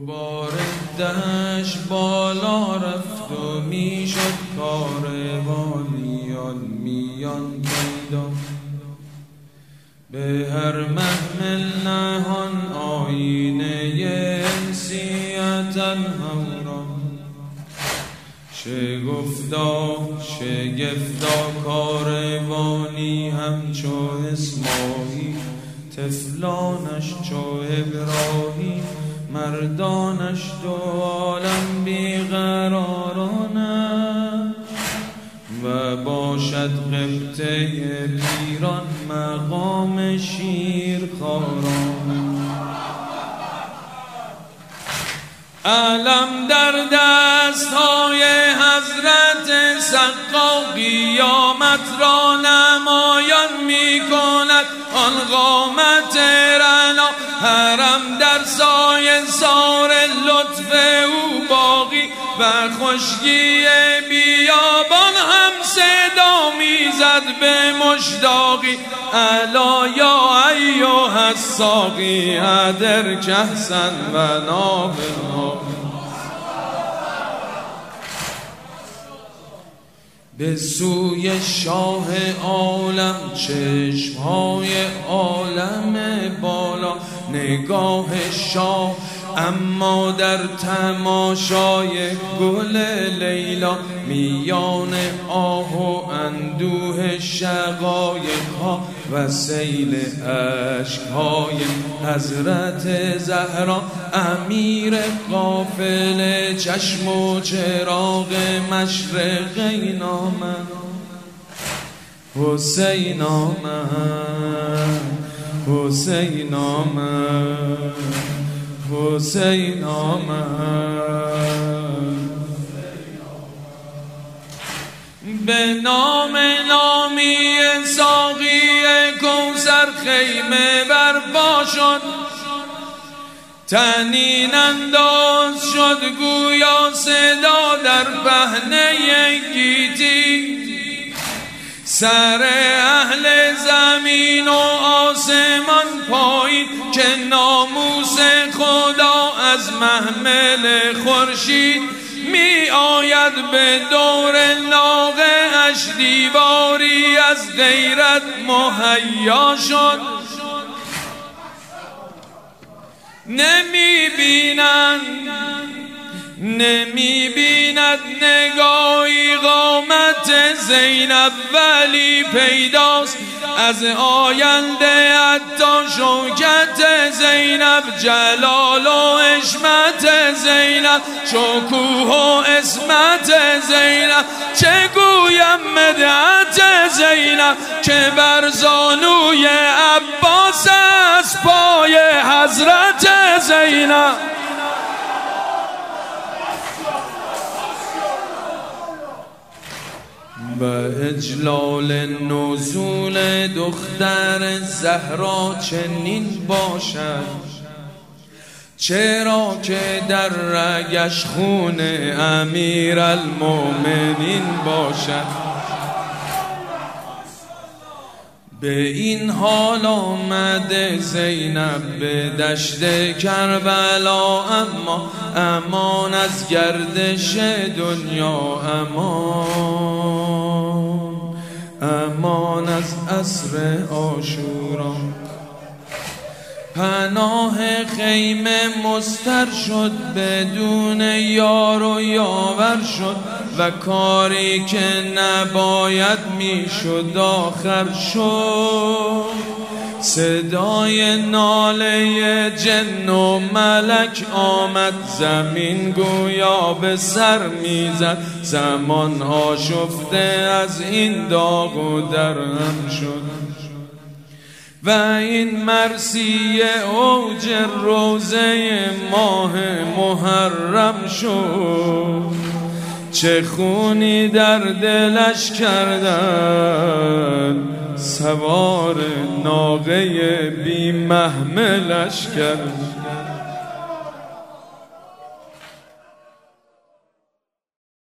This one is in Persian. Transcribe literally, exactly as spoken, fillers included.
بار دشت بالا رفت و میشد کاروانیان میان پیدا، به هر محمل نهان آینه انسیت الهورا. شگفتا شگفتا کاروانی همچو اسماعیل، طفلانش چو ابراهیم، مردانش دو عالم بیقرارانه. و باشد قبطه پیران مقام شیرخواران. علم در دستهای حضرت سقا قیامت را نمایان می کند آن قامت رنا. حرم در سایه سار لطف او باقی، و خشکی بیابان هم صدا میزد به مشتاقی. الا یا ایها الساقی ادر کهسا و ناولها. به سوی شاه عالم چشمهای عالم بالا، نگاه شاه اما در تماشای گل لیلا. میان آه و اندوه شقایق‌ها و سیل اشک‌های حضرت زهرا، امیر قافله چشم و چراغ مشرقین آمد. حسین آمد، حسین آمد، حسین آمد. به نام نامی ساقی کوثر خیمه برپا شد، طنین انداز شد گویا صدا در پهنه گیتی. سر اهل زمین و آسمان پایین، که ناموس خدا از محمل خورشید می آید. به دور ناقه اش دیواری از غیرت مهیا شد. نمی بیند نمی بیند نگاهی قامت زینب، ولی پیداست از آینده حتی شوکت زینب. جلال و حشمت زینب، شکوه و عصمت زینب. چه گویم مدحت زینب که بر زانوی عباس از پای حضرت زینب. و اجلال نزول دختر زهرا چنین باشد، چرا که در رگش خون امیر المؤمنین باشد. به این حال آمده زینب به دشت کربلا، اما امان از گردش دنیا، امان امان از عصر عاشورا. پناه خیمه مستر شد، بدون یار و یاور شد. و کاری که نباید میشد آخر شد. صدای ناله جن و ملک آمد، زمین گویا به سر میزد. زمان آشفته از این داغ و درهم شد. و این مرثیه اوج روزه ماه محرم شد. چه خونی در دلش کردن، سوار ناقه بی محملش کرد.